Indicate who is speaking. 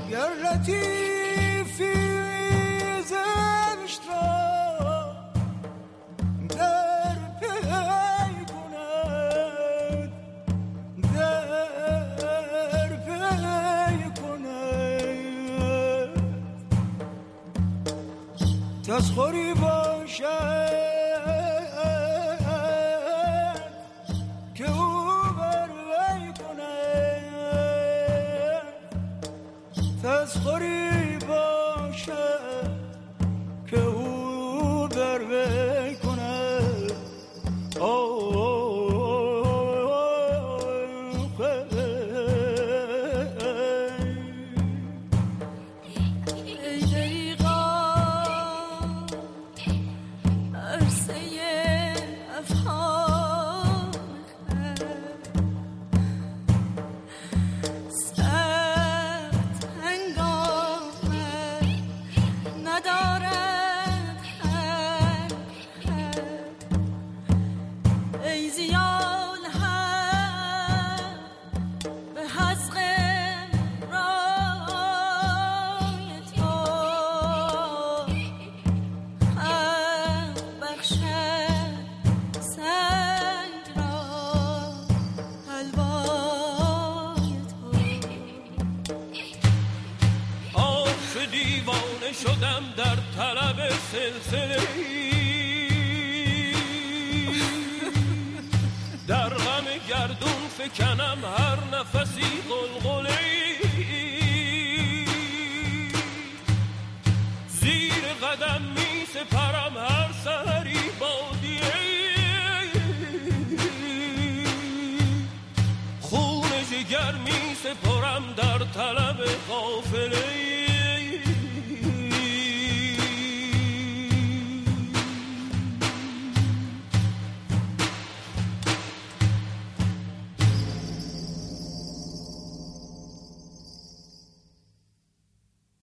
Speaker 1: گر لطیفی زشت را در پی کند، در پی کند، تسخری باشد که او بر وی کند، تسخری باشد که او بر وی کند.
Speaker 2: ای دریغا عرصه افهام سخت هنگامه ندارد حل، ای زیان هم به حزق رای تو خلق بخشد سنگ را حلوای تو.
Speaker 3: عاشق دیوانه شدم در طلب سلسله، در غم گردون فکنم هر نفسی غلغله، زیر قدم می سپرم هر سحری بادیه، خون جگر می سپرم در طلب قافله.